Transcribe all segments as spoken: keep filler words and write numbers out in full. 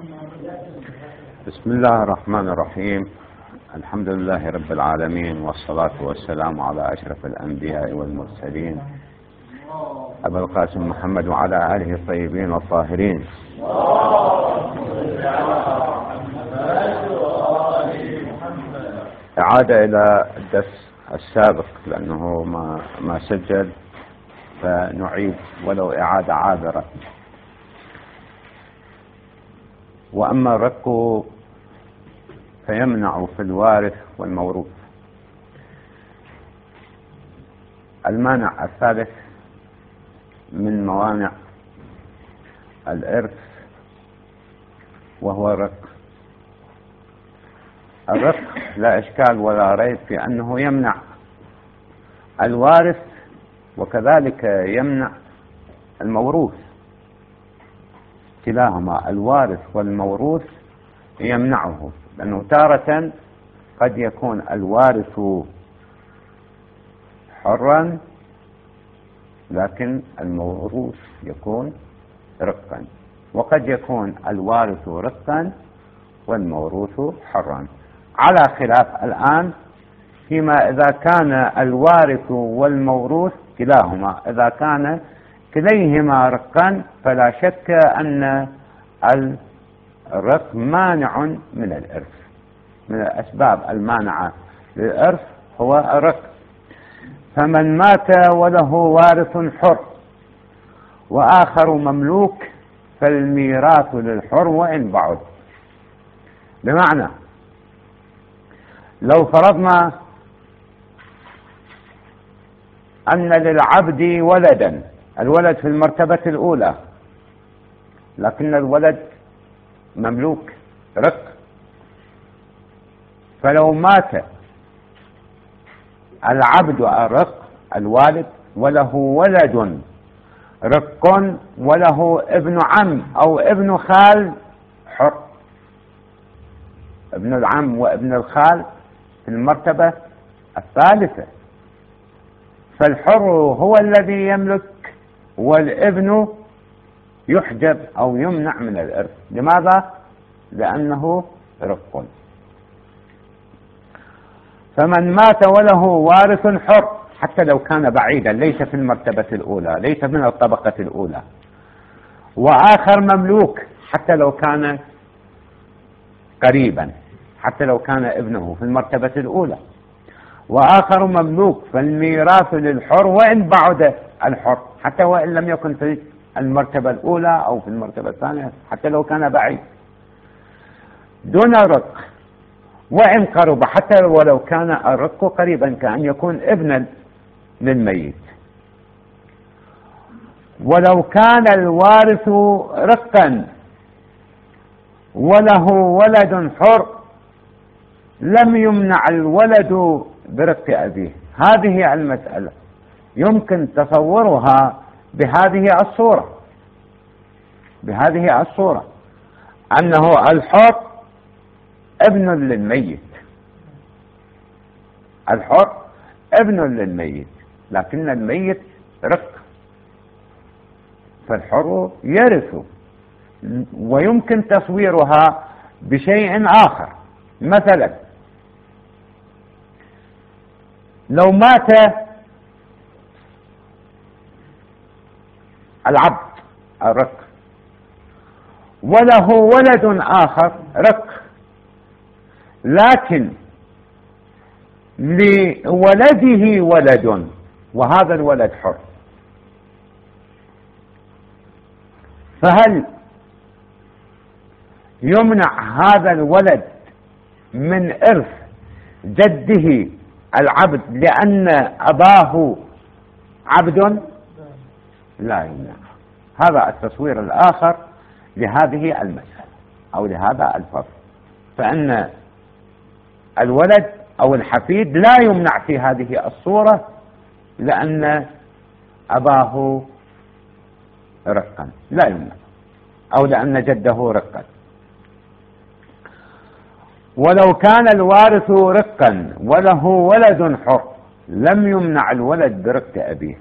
بسم الله الرحمن الرحيم. الحمد لله رب العالمين، والصلاة والسلام على أشرف الأنبياء والمرسلين أبي القاسم محمد وعلى آله الطيبين الطاهرين. إعادة إلى الدرس السابق لأنه ما ما سجل، فنعيد ولو إعادة عابرة. وأما الرق فيمنع في الوارث والموروث. المانع الثالث من موانع الإرث وهو الرق. الرق لا إشكال ولا ريب في أنه يمنع الوارث وكذلك يمنع الموروث، كلاهما الوارث والموروث يمنعه، لأنه تارة قد يكون الوارث حرا لكن الموروث يكون رقا، وقد يكون الوارث رقا والموروث حرا، على خلاف الآن فيما إذا كان الوارث والموروث كلاهما إذا كان كليهما رقا فلا شك أن الرق مانع من الإرث. من الأسباب المانعة للإرث هو الرق. فمن مات وله وارث حر وآخر مملوك فالميراث للحر وإن بعد. بمعنى لو فرضنا أن للعبد ولدا، الولد في المرتبة الأولى لكن الولد مملوك رق، فلو مات العبد الرق الوالد وله ولد رق وله ابن عم أو ابن خال حر، ابن العم وابن الخال في المرتبة الثالثة، فالحر هو الذي يملك والابن يحجب أو يمنع من الإرث. لماذا؟ لأنه رق. فمن مات وله وارث حر حتى لو كان بعيدا ليس في المرتبة الأولى ليس من الطبقة الأولى، وآخر مملوك حتى لو كان قريبا حتى لو كان ابنه في المرتبة الأولى، وآخر مملوك فالميراث للحر وإن بعد الحر حتى وإن لم يكن في المرتبة الأولى أو في المرتبة الثانية حتى لو كان بعيد دون رق، وإن قرب حتى ولو كان الرق قريبا كأن يكون ابنا للميت. ولو كان الوارث رقا وله ولد حر لم يمنع الولد برق أبيه. هذه المسألة يمكن تصورها بهذه الصورة بهذه الصورة أنه الحر ابن للميت، الحر ابن للميت لكن الميت رق، فالحر يرث. ويمكن تصويرها بشيء آخر، مثلا لو مات العبد الرق وله ولد آخر رق، لكن لولده ولد وهذا الولد حر، فهل يمنع هذا الولد من إرث جده العبد لأن أباه عبد؟ لا يمنع. هذا التصوير الآخر لهذه المسألة أو لهذا الفصل، فأن الولد أو الحفيد لا يمنع في هذه الصورة لأن أباه رقا، لا يمنع، أو لأن جده رقا. ولو كان الوارث رقا وله ولد حر لم يمنع الولد برق أبيه.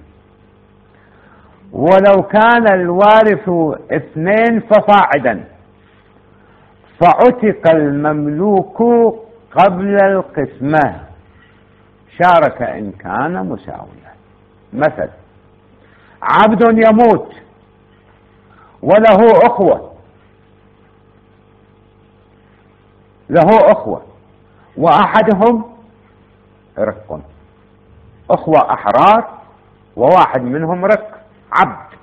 ولو كان الوارث اثنين فصاعدا فعتق المملوك قبل القسمة شارك إن كان مساويا. مثل عبد يموت وله أخوة له أخوة وأحدهم رق، أخوة أحرار وواحد منهم رق عبد،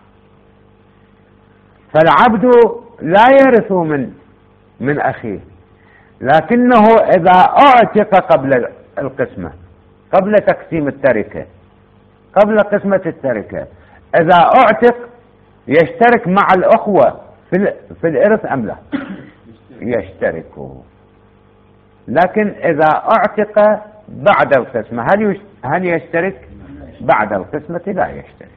فالعبد لا يرث من من أخيه، لكنه إذا أعتق قبل القسمة، قبل تقسيم التركة، قبل قسمة التركة، إذا أعتق يشترك مع الأخوة في في الإرث أم لا؟ يشتركوا. لكن إذا أعتق بعد القسمة هل هل يشترك؟ بعد القسمة لا يشترك.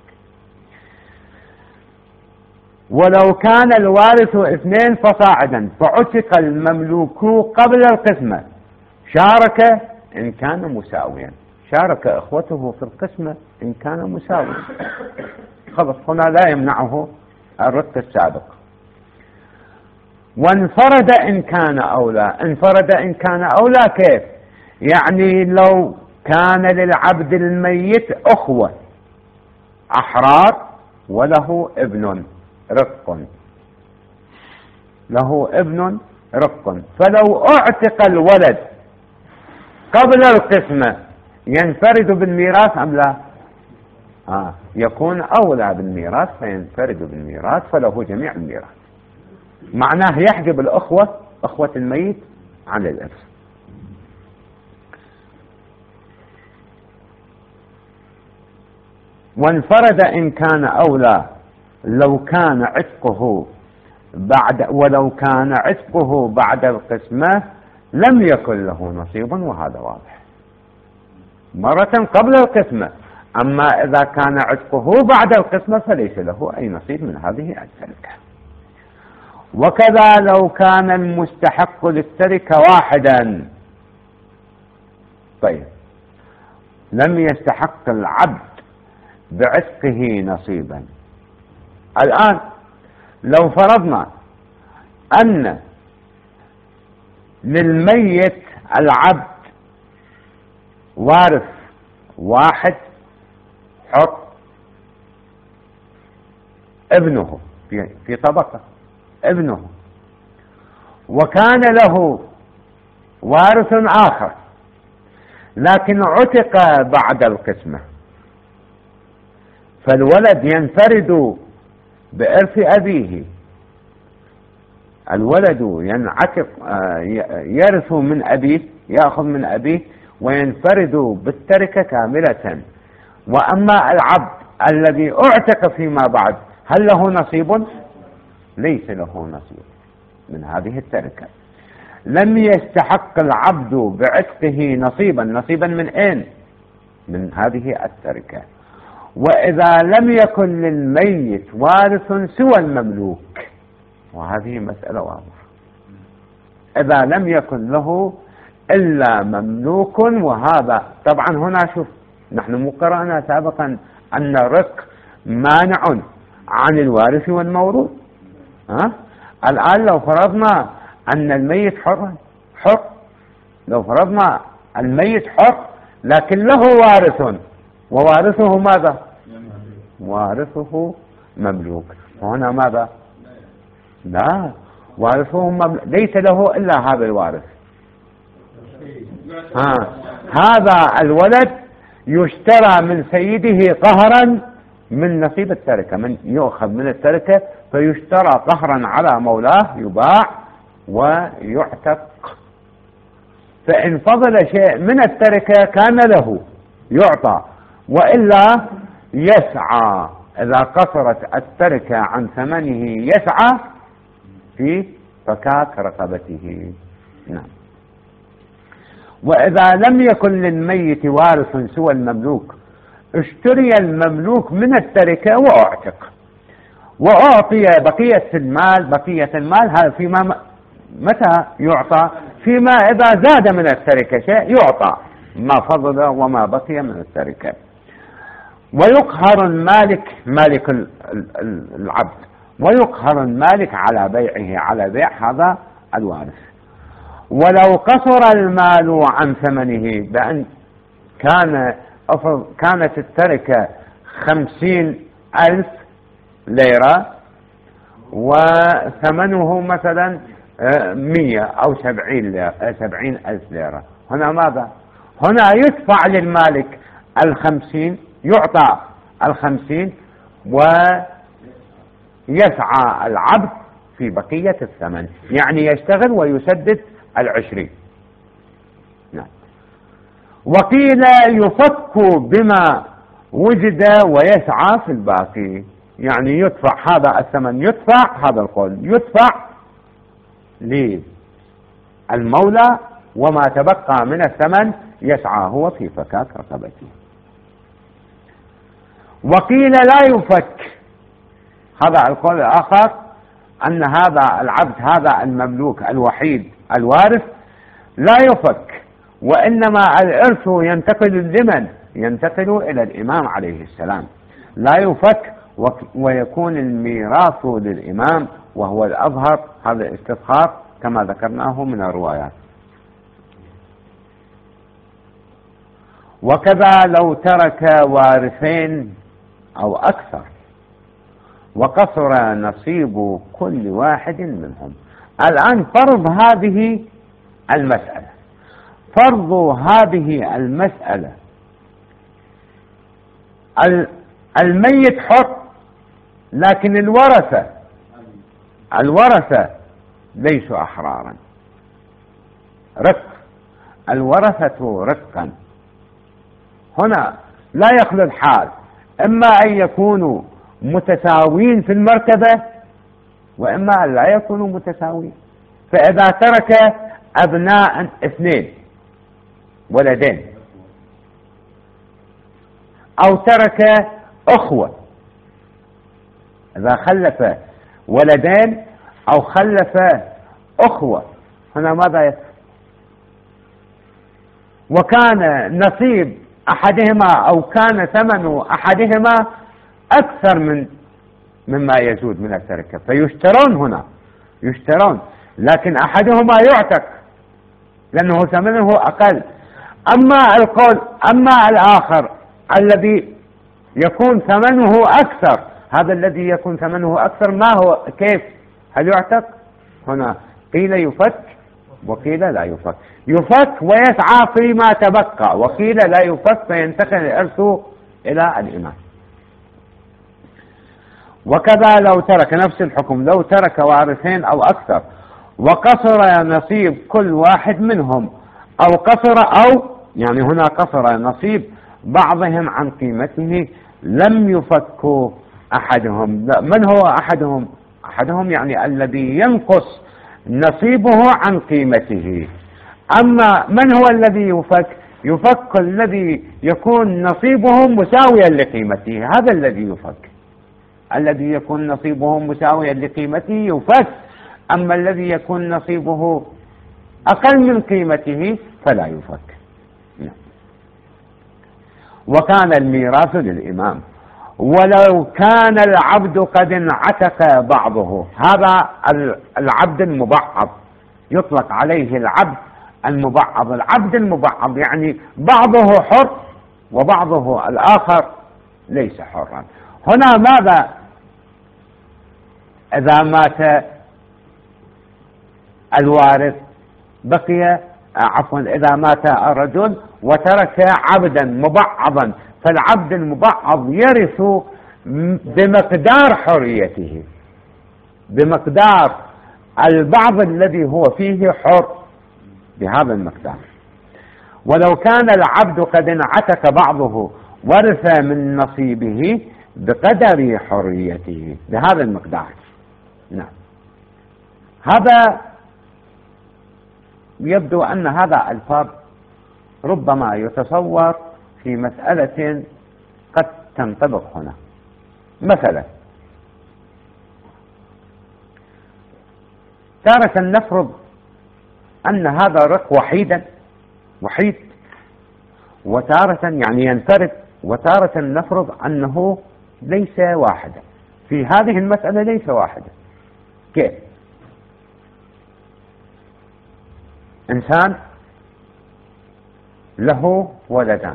ولو كان الوارث اثنين فصاعدا فعتق المملوك قبل القسمة شارك إن كان مساويا، شارك إخوته في القسمة إن كان مساويا، خلص هنا لا يمنعه الرق السابق. وانفرد إن كان أولى، انفرد إن كان أولى كيف؟ يعني لو كان للعبد الميت أخوة أحرار وله ابن رق، له ابن رق، فلو اعتق الولد قبل القسمة ينفرد بالميراث أم لا؟ آه يكون أولى بالميراث فينفرد بالميراث فله جميع الميراث، معناه يحجب الأخوة أخوة الميت عن الإرث. وانفرد إن كان أولى لو كان عتقه بعد ولو كان عتقه بعد القسمة لم يكن له نصيب، وهذا واضح مرة قبل القسمة، أما إذا كان عتقه بعد القسمة فليس له أي نصيب من هذه التركة. وكذا لو كان المستحق للتركة واحدا، طيب لم يستحق العبد بعتقه نصيبا. الآن لو فرضنا أن للميت العبد وارث واحد حر ابنه في في طبقة ابنه، وكان له وارث آخر لكن عتق بعد القسمة، فالولد ينفرد بإرث أبيه، الولد ينعتق يرث من أبيه، يأخذ من أبيه وينفرد بالتركة كاملة. وأما العبد الذي اعتق فيما بعد هل له نصيب؟ ليس له نصيب من هذه التركة. لم يستحق العبد بعتقه نصيبا، نصيبا من أين؟ من هذه التركة. وإذا لم يكن للميت وارث سوى المملوك، وهذه مسألة واضحة، إذا لم يكن له إلا مملوك، وهذا طبعا هنا شوف نحن مو قرأنا سابقا أن الرق مانع عن الوارث والموروث، ها؟ الآن لو فرضنا أن الميت حر حر لو فرضنا الميت حر لكن له وارث، ووارثه ماذا؟ وارثه مملوك، وهنا ماذا؟ لا، وارثه مملوك، ليس له إلا هذا الوارث. ها هذا الولد يشترى من سيده قهرا من نصيب التركة، من يؤخذ من التركة فيشترى قهرا على مولاه، يباع ويعتق، فإن فضل شيء من التركة كان له يعطى، وإلا يسعى إذا قصرت التركة عن ثمنه يسعى في فكاك رقبته. نعم. وإذا لم يكن للميت وارث سوى المملوك اشتري المملوك من التركة وأعتق، وأعطي بقية المال، بقية المال هذا فيما متى يعطى؟ فيما إذا زاد من التركة شيء يعطى ما فضل وما بقي من التركة. ويقهر المالك، مالك العبد، ويقهر المالك على بيعه، على بيع هذا الوارث. ولو قصر المال عن ثمنه، بأن كان كانت التركة خمسين ألف ليرة وثمنه مثلا مية أو سبعين, سبعين ألف ليرة، هنا ماذا؟ هنا يدفع للمالك الخمسين، يعطى الخمسين ويسعى العبد في بقية الثمن، يعني يشتغل ويسدد العشرين. نعم. وقيل يفك بما وجد ويسعى في الباقي، يعني يدفع هذا الثمن، يدفع هذا القول يدفع للمولى، وما تبقى من الثمن يسعى هو في فكاك رقبته. وقيل لا يفك، هذا القول الآخر أن هذا العبد هذا المملوك الوحيد الوارث لا يفك، وإنما الإرث ينتقل لمن؟ ينتقل إلى الإمام عليه السلام، لا يفك ويكون الميراث للإمام، وهو الأظهر، هذا الاستظهار كما ذكرناه من الروايات. وكذا لو ترك وارثين أو أكثر وقصر نصيب كل واحد منهم. الآن فرض هذه المسألة، فرض هذه المسألة، الميت حر، لكن الورثة الورثة ليسوا أحرارا، رق، الورثة رقا. هنا لا يخلو الحال، إما أن يكونوا متساوين في المرتبة، وإما أن لا يكونوا متساوين. فإذا ترك أبناء اثنين ولدين، أو ترك أخوة، إذا خلف ولدين أو خلف أخوة، هنا ماذا يفعل؟ وكان نصيب أحدهما أو كان ثمن أحدهما أكثر من مما يزود من التركة، فيشترون، هنا يشترون، لكن أحدهما يعتق لأنه ثمنه أقل. أما القول أما الآخر الذي يكون ثمنه أكثر، هذا الذي يكون ثمنه أكثر ما هو كيف؟ هل يعتق؟ هنا قيل يفك وقيل لا يفك، يفك ويسعى فيما تبقى، وقيل لا يفك فينتقل الإرث إلى الإمام. وكذا لو ترك، نفس الحكم، لو ترك وارثين أو أكثر وقصر نصيب كل واحد منهم، أو قصر أو يعني هنا قصر نصيب بعضهم عن قيمته، لم يفكوا أحدهم. من هو أحدهم؟ أحدهم يعني الذي ينقص نصيبه عن قيمته. أما من هو الذي يفك؟ يفك الذي يكون نصيبه مساويا لقيمته، هذا الذي يفك، الذي يكون نصيبه مساويا لقيمته يفك. أما الذي يكون نصيبه أقل من قيمته فلا يفك. وكان الميراث للإمام. ولو كان العبد قد انعتق بعضه، هذا العبد المبعض يطلق عليه العبد المبعض. العبد المبعض يعني بعضه حر وبعضه الآخر ليس حرا. هنا ماذا؟ إذا مات الوارث بقي عفوا إذا مات الرجل وترك عبدا مبعضا، فالعبد المبعض يرث بمقدار حريته، بمقدار البعض الذي هو فيه حر، بهذا المقدار. ولو كان العبد قد انعتق بعضه ورث من نصيبه بقدر حريته، بهذا المقدار. نعم. هذا يبدو أن هذا الفرق ربما يتصور في مسألة قد تنطبق هنا. مثلا تارة نفرض أن هذا الرق وحيدا وحيد، وتارة يعني ينفرد، وتارة نفرض أنه ليس واحدا. في هذه المسألة ليس واحدا. كيف؟ إنسان له ولدان،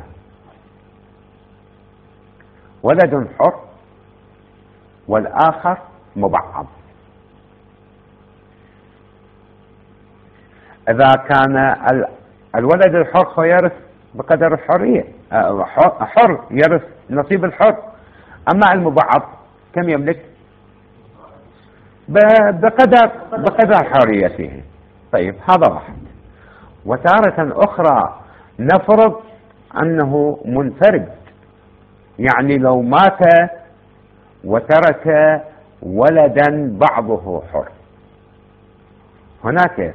ولد حر والآخر مبعض. إذا كان الولد الحر فيرث بقدر الحرية، حر يرث نصيب الحر، أما المبعض كم يملك؟ بقدر بقدر حريته. طيب هذا واحد. وتارة أخرى نفرض أنه منفرد، يعني لو مات وترك ولدا بعضه حر، هناك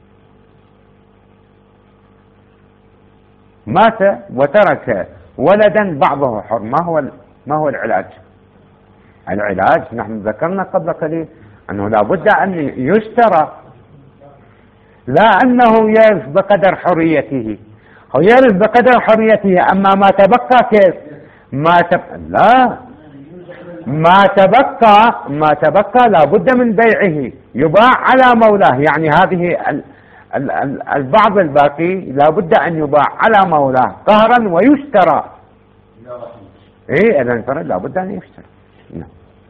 مات وترك ولدا بعضه حر، ما هو ما هو العلاج؟ العلاج نحن ذكرنا قبل قليل أنه لا بد أن يشترى، لا أنه يرث بقدر حريته، هو يرث بقدر حريته، أما ما تبقى كيف؟ ما تب... لا ما تبقى ما تبقى لا بد من بيعه، يباع على مولاه، يعني هذه ال... ال... ال... البعض الباقي لا بد أن يباع على مولاه قهرا ويشترى. إيه إذا انفرد لا بد أن يشترى. نعم.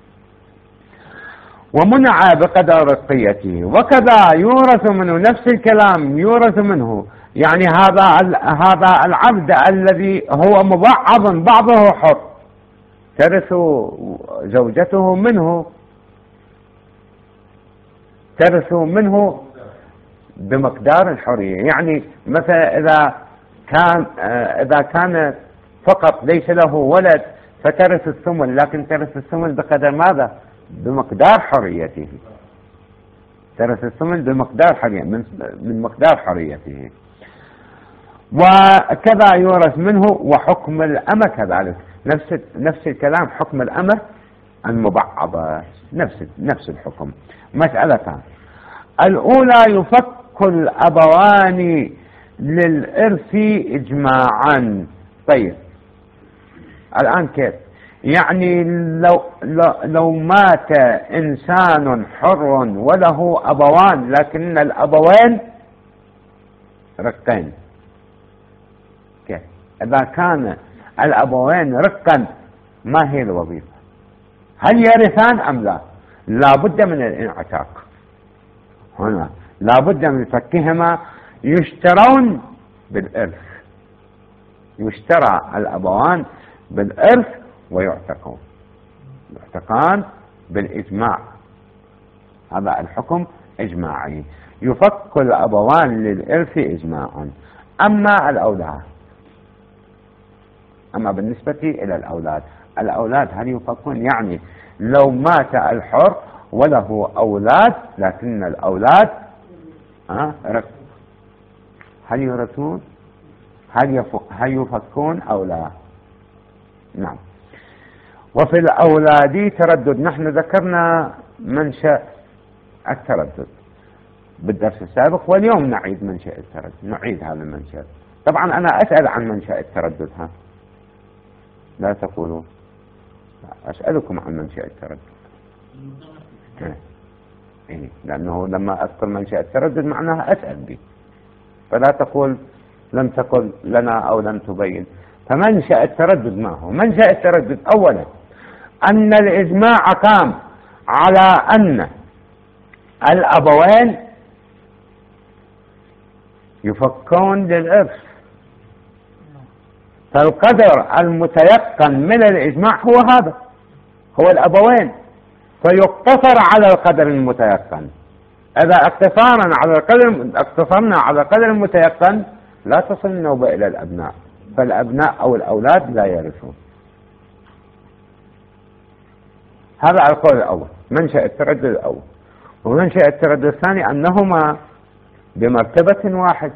ومنع بقدر رقيته، وكذا يورث منه، نفس الكلام يورث منه، يعني هذا هذا العبد الذي هو مبعض بعضه حر ترث زوجته منه، ترث منه بمقدار الحرية. يعني مثلا إذا كان إذا كان فقط ليس له ولد فترث الثمن، لكن ترث الثمن بقدر ماذا؟ بمقدار حريته، ترث الثمن بمقدار حرية من من مقدار حريته. وكذا يورث منه. وحكم الأمة كذلك، نفس نفس الكلام، حكم الأمة المبعضة نفس نفس الحكم. مسألتان: الأولى يفك الأبوان للإرث إجماعا. طيب الآن كيف؟ يعني لو, لو, لو مات إنسان حر وله أبوان، لكن الأبوين رقين، كيف؟ إذا كان الأبوين رقا ما هي الوظيفة؟ هل يرثان أم لا؟ لا بد من الانعتاق، هنا لا بد من فكهما، يشترون بالإرث، يشترى الأبوان بالإرث ويعتقون، يعتقان بالإجماع، هذا الحكم إجماعي، يفك الأبوان للإرث إجماعا. أما الأولاد، أما بالنسبة إلى الأولاد، الأولاد هل يفكون؟ يعني لو مات الحر وله أولاد لكن الأولاد أه هل يرثون؟ هل هل يفكون أو لا؟ نعم. وفي الأولاد تردد، نحن ذكرنا منشأ التردد بالدرس السابق، واليوم نعيد منشأ التردد، نعيد هذا المنشأ. طبعا أنا أسأل عن منشأ التردد، ها لا تقولوا، أسألكم عن منشأ التردد. إيه؟ لأنه لما أذكر منشأ التردد معناها أسأل به، فلا تقول لم تقل لنا أو لم تبين. فمنشأ التردد ما هو؟ منشأ التردد أولا أن الإجماع قام على أن الأبوين يفكون للإرث، فالقدر المتيقن من الإجماع هو هذا، هو الأبوين، فيقتصر على القدر المتيقن. إذا اقتصرنا على القدر اقتصرنا على القدر المتيقن لا تصل النوبة إلى الأبناء، فالأبناء أو الأولاد لا يرثون. هذا القول الأول، منشأ التردد الأول. ومنشأ التردد الثاني أنهما بمرتبة واحدة،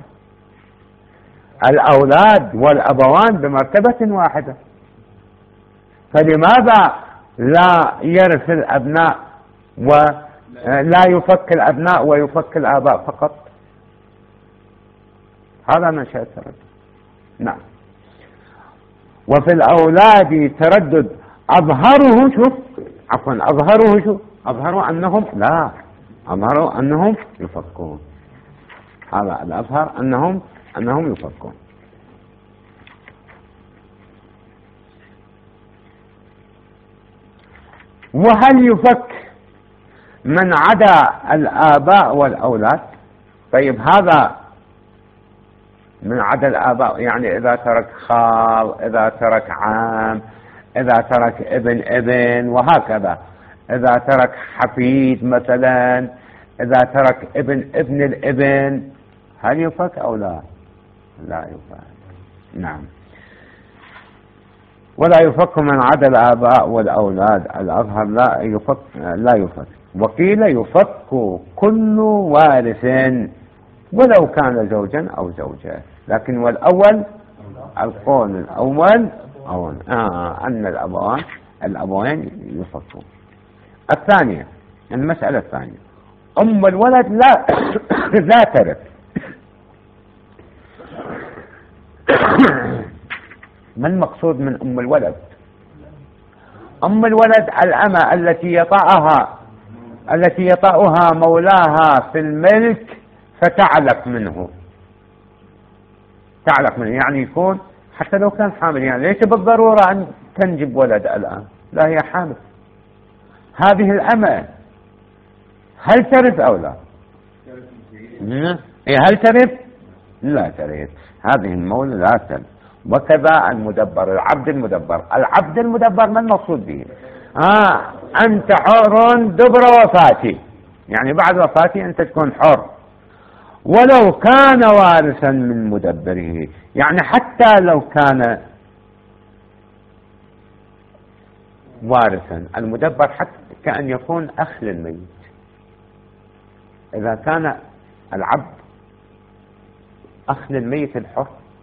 الأولاد والأبوان بمرتبة واحدة، فلماذا لا يرث الأبناء ولا يفك الأبناء ويفك الآباء فقط؟ هذا منشأ التردد. نعم. وفي الأولاد تردد أظهره، شوف عفوا أظهره شو أظهروا أنهم لا أظهروا أنهم يفكون. هذا الأظهر أنهم أنهم يفكون. وهل يفك من عدا الآباء والأولاد؟ طيب هذا من عدا الآباء، يعني إذا ترك خال، إذا ترك عام، إذا ترك ابن ابن وهكذا، إذا ترك حفيد مثلا، إذا ترك ابن ابن الابن، هل يفك أو لا؟ لا يفك. نعم. ولا يفك من عدا الآباء والأولاد، الأظهر لا يفك لا يفك. وقيل يفك كل وارث ولو كان زوجا أو زوجة، لكن والأول القول الأول أو آه أن الأبوان الأبوين يفكون. الثانية، المسألة الثانية، أم الولد لا لا ترث. ما المقصود من أم الولد؟ أم الولد الأمة التي يطأها التي يطأها مولاها في الملك فتعلق منه، تعلق منه يعني يكون حتى لو كان حامل، يعني ليس بالضرورة أن تنجب ولد الآن، لا هي حامل. هذه الأمة هل ترث أو لا؟ هل ترث؟ لا ترث. هذه المولى لا ترث. وكذا المدبر، العبد المدبر. العبد المدبر ما المقصود به؟ آه أنت حر دبر وفاتي، يعني بعد وفاتي أنت تكون حر، ولو كان وارثا من مدبره، يعني حتى لو كان وارثا. المدبر حتى كأن يكون أخ للميت. إذا كان العبد أخ للميت الحر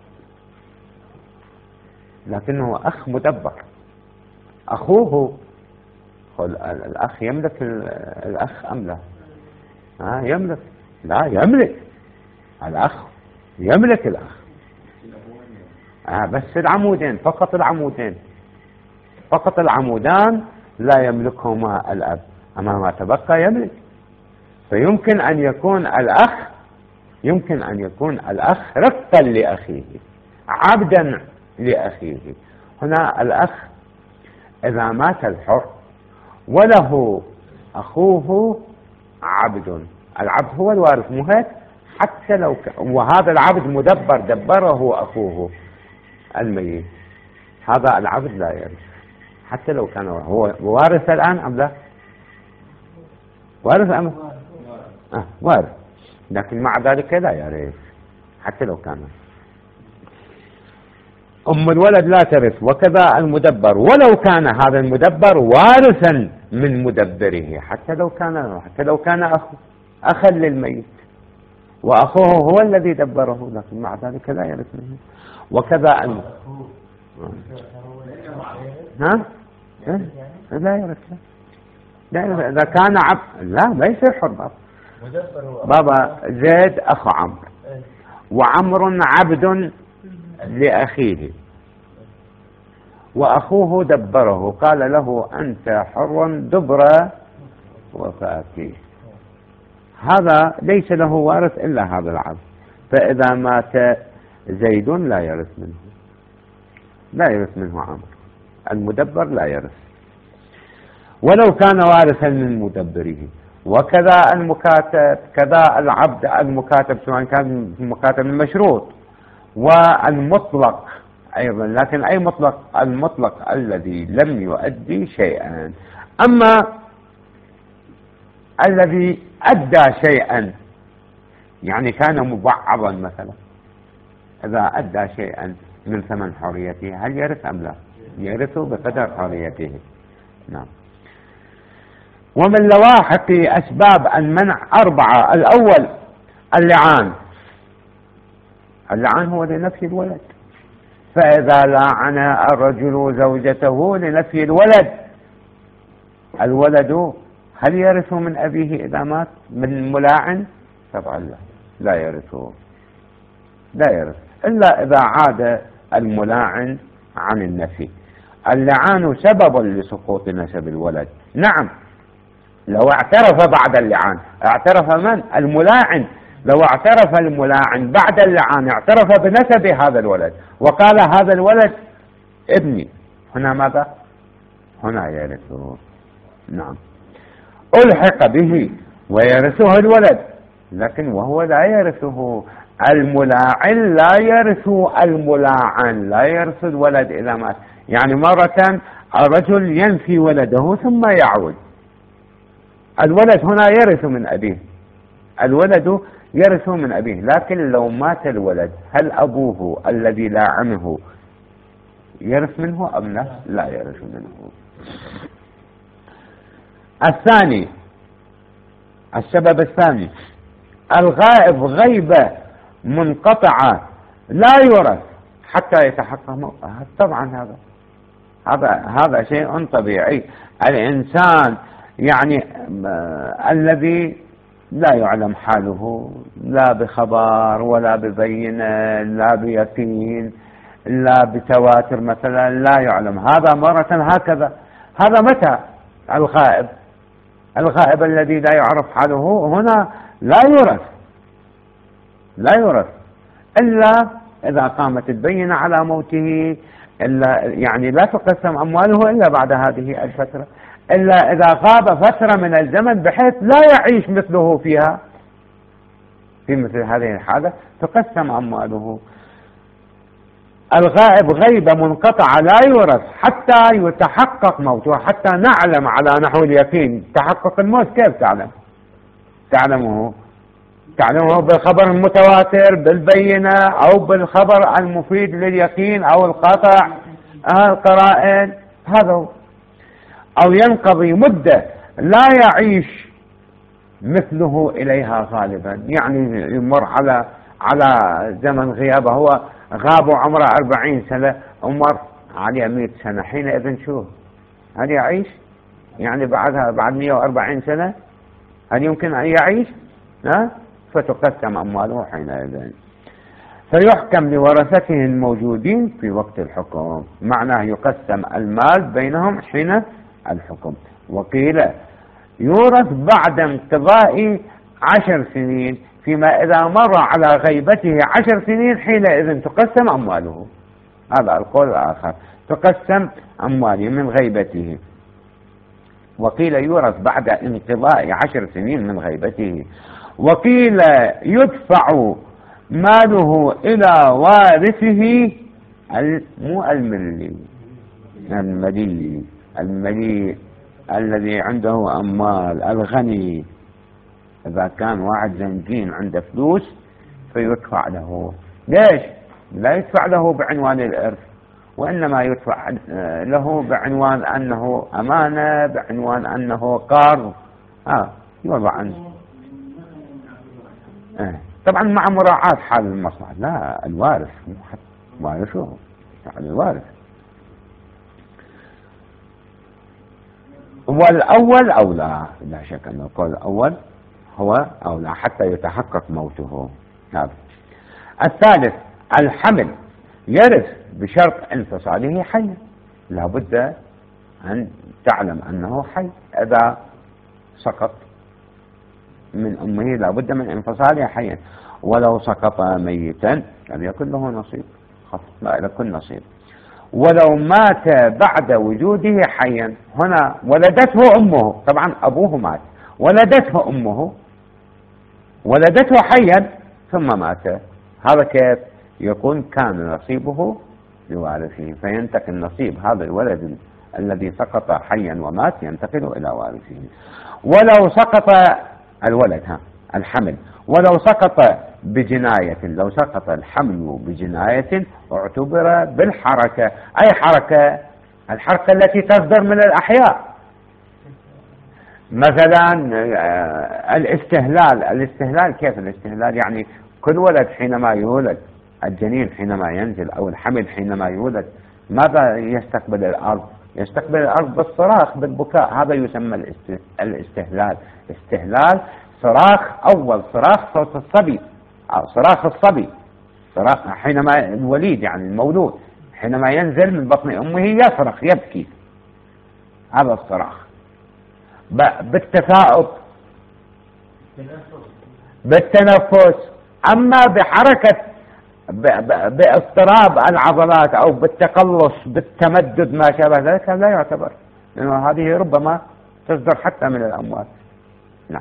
لكنه أخ مدبر، أخوه الأخ يملك الأخ أم لا؟ آه يملك، لا يملك الأخ، يملك الأخ. آه بس العمودين فقط، العمودين فقط، العمودان لا يملكهما الأب، أما ما تبقى يملك. فيمكن أن يكون الأخ يمكن أن يكون الأخ رفقا لأخيه، عبدا لأخيه. هنا الأخ إذا مات الحر وله أخوه عبد، العبد هو الوارث، مو هيك؟ حتى لو ك... وهذا العبد مدبر، دبره أخوه الميت، هذا العبد لا يرث حتى لو كان هو وارث الآن أم لا؟ وارث أم آه وارث، لكن مع ذلك لا يرث حتى لو كان. أم الولد لا ترث. وكذا المدبر ولو كان هذا المدبر وارثا من مدبره، حتى لو كان حتى لو كان أخو أخا للميت وأخوه هو الذي دبره، لكن مع ذلك لا يرث منه. وكذا أن ها لا يرث، لا يرث إذا كان عبد، لا ما يصير حر. بابا بابا زيد أخو عمرو، وعمر عبد لأخيه، وأخوه دبره، قال له أنت حر دبر وفاتي، هذا ليس له وارث إلا هذا العبد. فإذا مات زيد لا يرث منه، لا يرث منه عمرو، المدبر لا يرث ولو كان وارثا من مدبره. وكذا المكاتب، كذا العبد المكاتب سواء كان مكاتب المشروط، والمطلق أيضا، لكن أي مطلق؟ المطلق الذي لم يؤدي شيئا. أما الذي أدى شيئا، يعني كان مبعضا مثلا، إذا أدى شيئا من ثمن حريته هل يرث أم لا؟ يرث بقدر حريته. نعم. ومن لواحق أسباب المنع أربعة. الأول اللعان، اللعان هو لنفي الولد، فإذا لعن الرجل زوجته لنفي الولد، الولد هل يرث من أبيه إذا مات من ملاعن؟ طبعا لا، لا يرث، لا يرث إلا إذا عاد الملاعن عن النفي. اللعان سبب لسقوط نسب الولد. نعم، لو اعترف بعد اللعان، اعترف من؟ الملاعن لو اعترف الملاعن بعد اللعان اعترف بنسب هذا الولد وقال هذا الولد ابني، هنا ماذا؟ هنا يرثه. نعم، ألحق به ويرثه الولد، لكن وهو لا يرثه. الملاعن لا يرث الملاعن، لا يرث الولد إذا مات. يعني مرة الرجل ينفي ولده ثم يعود، الولد هنا يرث من أبيه، الولد يرث من أبيه، لكن لو مات الولد هل أبوه الذي لاعنه يرث منه أم لا؟ لا يرث منه. الثاني، السبب الثاني، الغائب غيبة منقطعة لا يرث حتى يتحقق موته. طبعا هذا هذا هذا شيء طبيعي. الإنسان يعني الذي لا يعلم حاله لا بخبر ولا ببينة لا بيقين لا بتواتر مثلا، لا يعلم، هذا مرة هكذا. هذا متى الغائب؟ الغائب الذي لا يعرف حاله هنا لا يورث، لا يورث إلا إذا قامت البينة على موته، إلا يعني لا تقسم أمواله إلا بعد هذه الفترة، إلا إذا غاب فترة من الزمن بحيث لا يعيش مثله فيها، في مثل هذه الحالة تقسم أمواله. الغائب غيبة منقطعة لا يورث حتى يتحقق موته، حتى نعلم على نحو اليقين. تحقق الموت كيف تعلم؟ تعلمه تعلمه بالخبر المتواتر، بالبينة، أو بالخبر المفيد لليقين أو القطع، القرائن، هذا هو. أو ينقضي مدة لا يعيش مثله إليها غالبا، يعني يمر على على زمن غيابه، هو غاب عمره أربعين سنة ومر عليه مئة سنة، حينئذ شو هل يعيش؟ يعني بعدها بعد مئة وأربعين سنة هل يمكن أن يعيش؟ ها؟ فتقسم أمواله حينئذ. فيحكم لورثته الموجودين في وقت الحكم، معناه يقسم المال بينهم حين الحكم. وقيل يورث بعد انقضاء عشر سنين، فيما إذا مر على غيبته عشر سنين حينئذ تقسم أمواله. هذا القول الآخر، تقسم أمواله من غيبته. وقيل يورث بعد انقضاء عشر سنين من غيبته. وقيل يدفع ماله إلى وارثه، مو الملي، الملي الملي الذي عنده أموال، الغني. إذا كان واحد زنجين عنده فلوس فيدفع له. ليش؟ لا يدفع له بعنوان الإرث، وإنما يدفع له بعنوان أنه أمانة، بعنوان أنه قرض، آه يوضع عنه. آه. طبعا مع مراعاة حال المصلحة. لا، الوارث وارثه، يعني الوارث. والأول أولى، لا شك أن القول الأول هو أولى حتى يتحقق موته. هذا. الثالث، الحمل يرث بشرط انفصاله حيا، لا بد أن تعلم أنه حي. إذا سقط من أمه لا بد من انفصاله حيا، ولو سقط ميتا لم يكن له نصيب، لا يكن نصيب. ولو مات بعد وجوده حيا، هنا ولدته أمه، طبعا أبوه مات، ولدته أمه، ولدته حيا ثم مات، هذا كيف يكون؟ كان نصيبه لوارثه، فينتقل نصيب هذا الولد الذي سقط حيا ومات ينتقل إلى وارثه. ولو سقط الولد، ها الحمل، ولو سقط بجناية، لو سقط الحمل بجناية اعتبر بالحركة. أي حركة؟ الحركة التي تصدر من الأحياء، مثلا الاستهلال. الاستهلال كيف الاستهلال؟ يعني كل ولد حينما يولد، الجنين حينما ينزل أو الحمل حينما يولد، ماذا يستقبل الأرض؟ يستقبل الأرض بالصراخ، بالبكاء، هذا يسمى الاستهلال. استهلال صراخ، أول صراخ صوت الصبي أو صراخ الصبي، صراخ حينما الوليد يعني المولود حينما ينزل من بطن أمه يصرخ يبكي، هذا الصراخ. بالتثاؤب، بالتنفس. أما بحركة باضطراب العضلات أو بالتقلص بالتمدد ما شابه ذلك لا يعتبر، لأنه هذه ربما تصدر حتى من الأموات. نعم.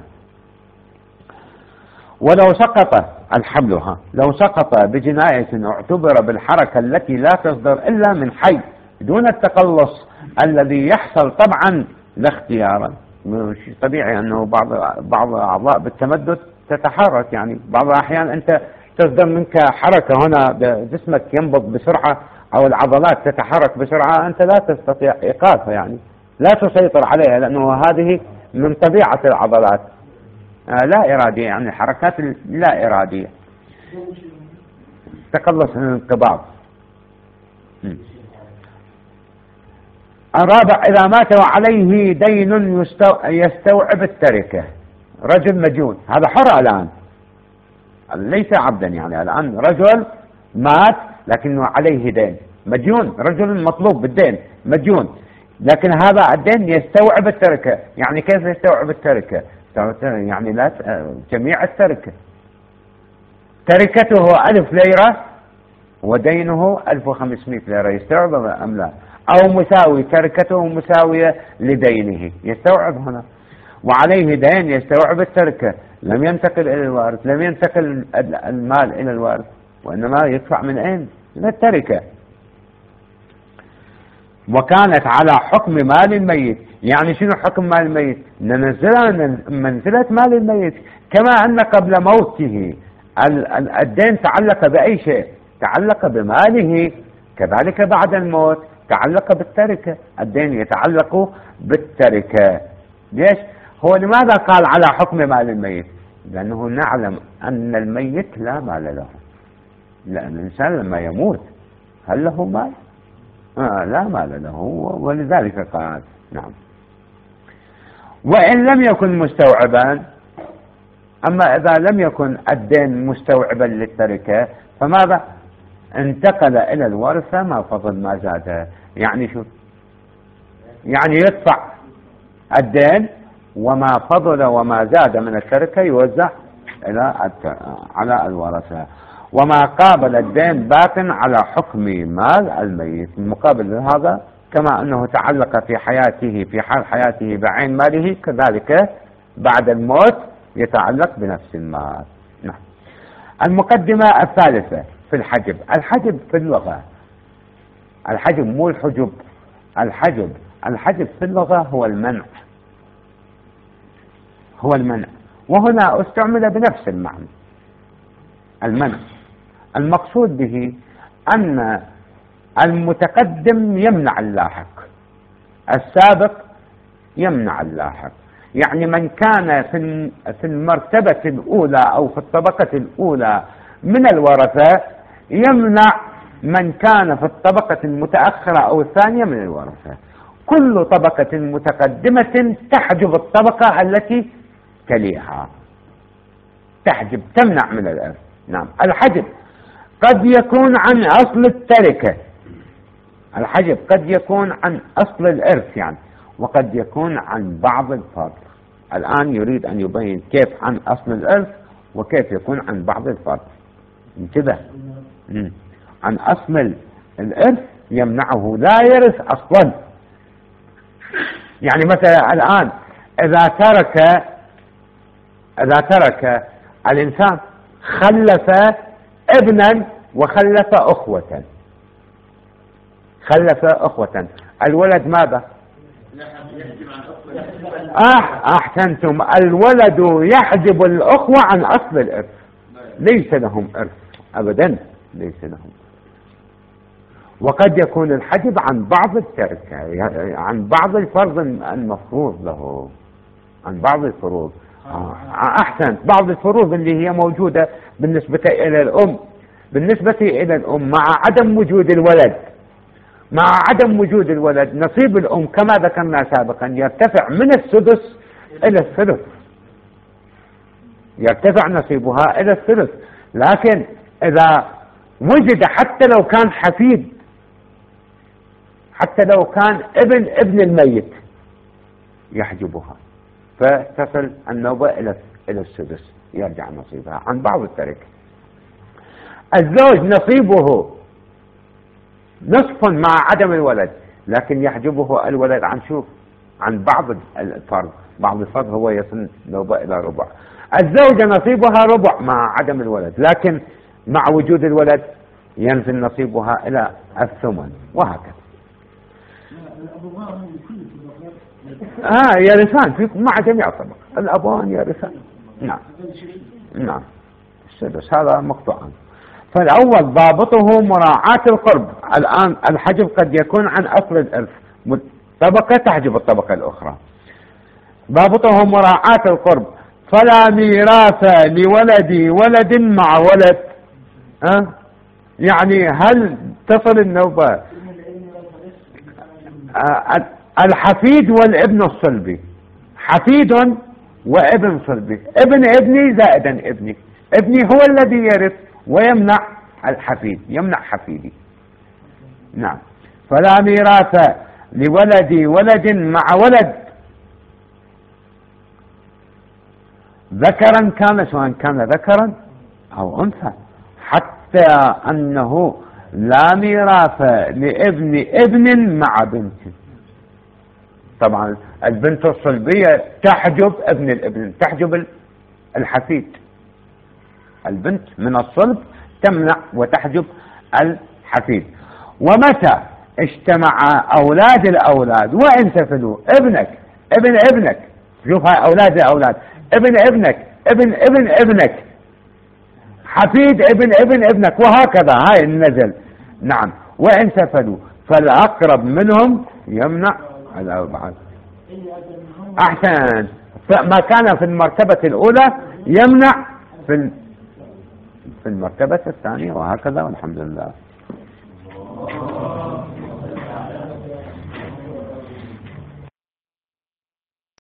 ولو سقط الحمل ها لو سقط بجناية اعتبر بالحركة التي لا تصدر إلا من حي دون التقلص الذي يحصل طبعا لا اختيارا. طبيعي أنه بعض بعض الأعضاء بالتمدد تتحرك، يعني بعض الأحيان أنت تصدر منك حركة هنا جسمك ينبض بسرعة أو العضلات تتحرك بسرعة أنت لا تستطيع إيقافها، يعني لا تسيطر عليها، لأنه هذه من طبيعة العضلات آه لا إرادية، يعني حركات لا إرادية. تقلص من الانقباض. الرابع إذا مات وعليه دين يستوعب التركة. رجل مديون، هذا حر الآن ليس عبدا، يعني الآن رجل مات لكنه عليه دين، مديون، رجل مطلوب بالدين مديون، لكن هذا الدين يستوعب التركة. يعني كيف يستوعب التركة؟ يعني لا جميع التركة، تركته ألف ليرة ودينه ألف وخمسمائة ليرة، يستوعب أم لا؟ أو مساوي، تركته مساوية لدينه، يستوعب هنا. وعليه دين يستوعب التركة، لم ينتقل إلى الوارث، لم ينتقل المال إلى الوارث، وإنما يدفع من أين؟ من التركة. وكانت على حكم مال الميت. يعني شنو حكم مال الميت؟ ننزلها من منزلة مال الميت، كما أن قبل موته الدين تعلق بأي شيء، تعلق بماله، كذلك بعد الموت تعلق بالتركة، الدين يتعلق بالتركة. ليش؟ هو لماذا قال على حكم مال الميت؟ لأنه نعلم أن الميت لا مال له، لأن الإنسان لما يموت هل له مال؟ آه لا مال له، ولذلك قال نعم. وإن لم يكن مستوعبا، أما إذا لم يكن الدين مستوعبا للتركة فماذا؟ انتقل إلى الورثة ما فضل ما زاد. يعني شو؟ يعني يدفع الدين وما فضل وما زاد من التركة يوزع إلى على الورثة، وما قابل الدين باق على حكم مال الميت. مقابل هذا كما أنه تعلق في حياته في حال حياته بعين ماله، كذلك بعد الموت يتعلق بنفس المال. نعم. المقدمة الثالثة في الحجب. الحجب في اللغة، الحجب مو الحجب، الحجب الحجب في اللغة هو المنع، هو المنع، وهنا استعمل بنفس المعنى المنع. المقصود به أن المتقدم يمنع اللاحق، السابق يمنع اللاحق. يعني من كان في المرتبة الأولى أو في الطبقة الأولى من الورثة يمنع من كان في الطبقة المتأخرة أو الثانية من الورثة. كل طبقة متقدمة تحجب الطبقة التي تليها، تحجب، تمنع من الإرث. نعم. الحجب قد يكون عن أصل التركة، الحجب قد يكون عن أصل الإرث يعني، وقد يكون عن بعض الفرض. الآن يريد أن يبين كيف عن أصل الإرث وكيف يكون عن بعض الفرض. انتبه، عن أصل الإرث يمنعه، لا يرث أصلا. يعني مثلا الآن إذا ترك إذا ترك الإنسان خلف ابنا وخلف أخوة، خلف أخوة، الولد ماذا؟ أح أحسنتم، الولد يحجب الأخوة عن أصل الإرث، ليس لهم إرث أبدا، ليس لهم. وقد يكون الحجب عن بعض التركة، عن بعض الفرض المفروض له، عن بعض الفروض. أحسنت، بعض الفروض اللي هي موجودة بالنسبة إلى الأم، بالنسبة إلى الأم مع عدم وجود الولد، مع عدم وجود الولد نصيب الأم كما ذكرنا سابقا يرتفع من السدس إلى الثلث، يرتفع نصيبها إلى الثلث. لكن إذا وجد حتى لو كان حفيد، حتى لو كان ابن ابن الميت يحجبها، فتصل النوبة إلى إلى السدس. يرجع نصيبها عن بعض التركة. الزوج نصيبه نصف مع عدم الولد، لكن يحجبه الولد عن شوف عن بعض الفرض، بعض الفرض هو يصل نوبة إلى ربع. الزوجة نصيبها ربع مع عدم الولد، لكن مع وجود الولد ينزل نصيبها إلى الثمن، وهكذا. آه يرثان في مع جميع الطبق، الأبوان يرثان. نعم نعم السدس هذا مقطوع. فالأول ضابطه مراعاة القرب. الآن الحجب قد يكون عن أصل الإرث، طبقة تحجب الطبقة الأخرى. ضابطه مراعاة القرب، فلا ميراث لولد ولد مع ولد. أه؟ يعني هل تصل النوبة أه الحفيد والابن الصلبي، حفيد وابن صلبي، ابن ابني زائدا ابني، ابني هو الذي يرث ويمنع الحفيد، يمنع حفيدي. نعم. فلا ميراث لولد ولد مع ولد ذكرا كان، سواء كان ذكرا أو أنثى، حتى أنه لا ميراث لابن ابن مع بنت. طبعا البنت الصلبية تحجب ابن الابن، تحجب الحفيد. البنت من الصلب تمنع وتحجب الحفيد. ومتى اجتمع أولاد الأولاد وإن سفلوا، ابنك ابن ابنك، شوف هاي أولاد الأولاد، ابن ابنك ابن ابن ابنك، حفيد ابن ابن ابنك، وهكذا هاي النزل. نعم. وإن سفلوا فالأقرب منهم يمنع الأبعد. أحسن. ما كان في المرتبة الأولى يمنع في في المرتبة الثانية، وهكذا، والحمد لله.